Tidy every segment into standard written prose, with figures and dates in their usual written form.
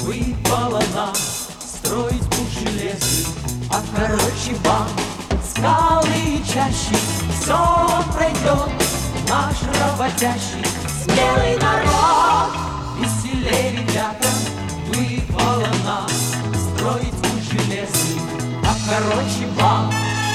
выпало нам строить путь железный, а короче вам скалы и чащи, все он пройдет, наш работящий смелый народ. Веселей, ребята, выпало нам строить путь железный, а короче вам.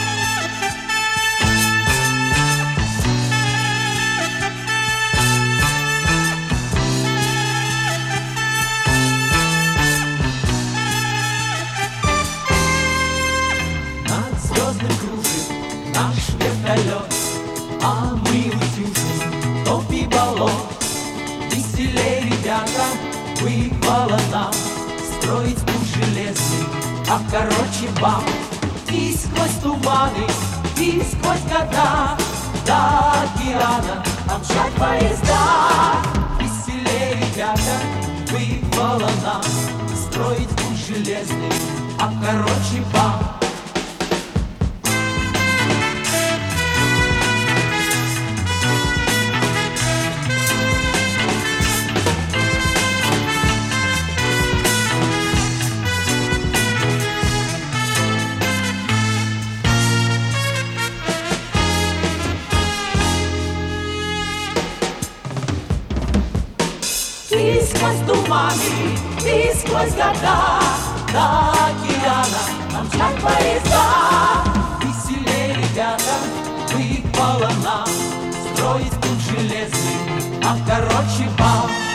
Кружит наш вертолет, а мы утюжим топи болот. Веселей, ребята, выпало нам строить путь железный, а короче вам. И сквозь туманы, и сквозь года до океана нам мчат поезда. Веселей, ребята, выпало нам строить путь железный, а короче вам. И сквозь туманы, и сквозь года до океана нам мчат поезда. Веселей, ребята, выпало нам строить путь железный, а короче вам.